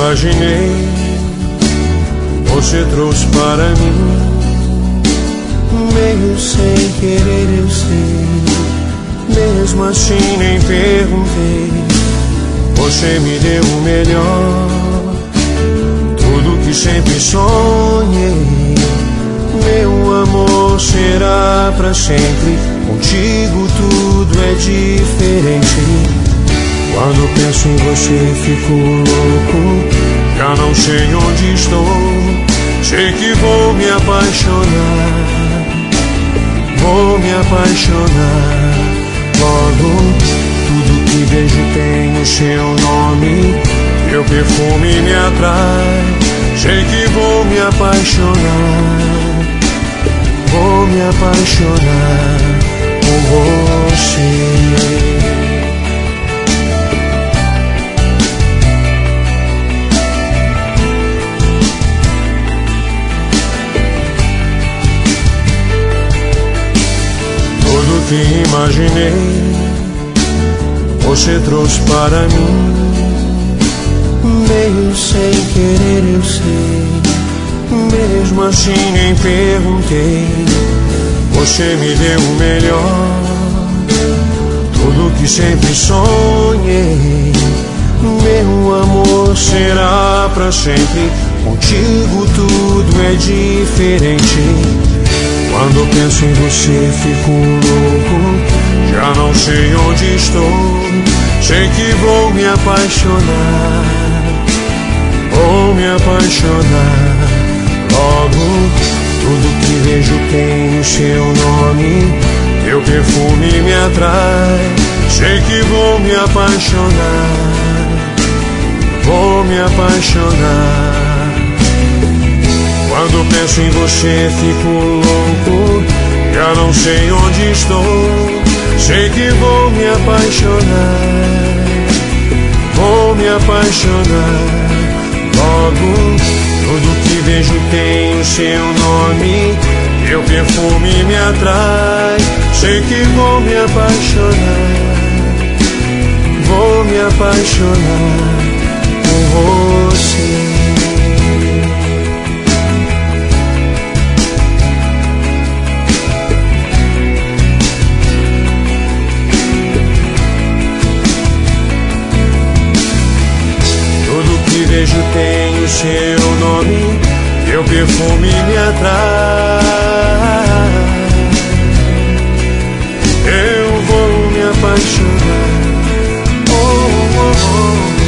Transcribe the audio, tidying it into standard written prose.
imaginei, você trouxe para mim. Meio sem querer eu sei, mesmo assim nem perguntei. Você me deu o melhor, tudo que sempre sonhei. Meu amor será pra sempre, contigo tudo é diferente. Quando penso em você fico louco, já não sei onde estou. Sei que vou me apaixonar, vou me apaixonar. Logo, tudo que vejo tem o seu nome, teu perfume me atrai. Sei que vou me apaixonar, vou me apaixonar por você. Tudo que imaginei, você trouxe para mim. Meio sem querer eu sei, mesmo assim nem perguntei. Você me deu o melhor, tudo que sempre sonhei. Meu amor será pra sempre, contigo tudo é diferente. Quando penso em você fico louco, já não sei onde estou. Sei que vou me apaixonar, vou me apaixonar. Logo, tudo que vejo tem o seu nome, teu perfume me atrai. Sei que vou me apaixonar, vou me apaixonar. Quando penso em você fico louco, já não sei onde estou. Sei que vou me apaixonar, vou me apaixonar. Logo, tudo que vejo tem o seu nome, teu perfume me atrai. Sei que vou me apaixonar, vou me apaixonar por você. Que vejo tem o seu nome, teu perfume me atrai. Eu vou me apaixonar, oh, oh, oh.